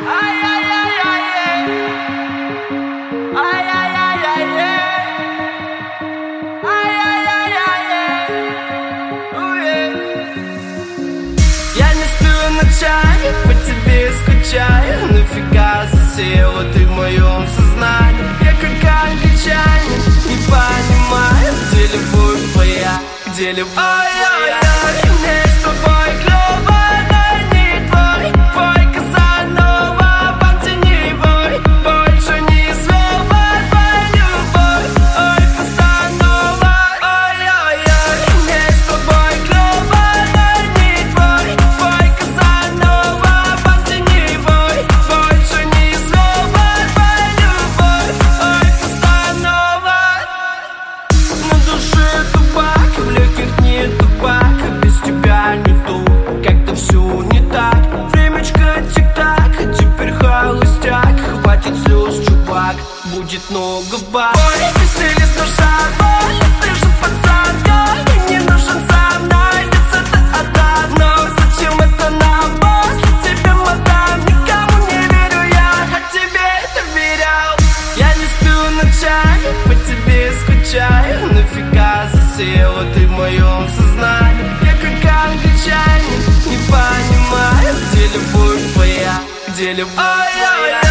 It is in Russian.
Я не сплю ночами, по тебе скучаю. Нафига засела ты в моем сознании? Я как англичанин, не понимаю, где любовь твоя, где любовь твоя. Мне с тобой клёво, но не твой, твой Казанова, пантеневой. Больше ни слова, твоя любовь, ой, постанова. Ой-ой-ой, мне с тобой клёво, но не твой, твой Казанова, пантеневой. Больше ни слова, твоя любовь, ой, постанова. На душе табак, в легких нет табака. Без тебя не то, как-то все не так. Времечко тик-так, а теперь холостяк. Хватит слез, чувак, будет много баб. Ой, веселье с душа боль, ты же пацанка, ты не нужен со мной, ведь это одно. Зачем это нам, после тебе, мадам? Никому не верю я, а тебе доверял. Я не сплю ночами, по тебе скучаю. Нафига засела ты в моем сознании? Я как англичанин, не понимаю, где любовь твоя, где любовь твоя.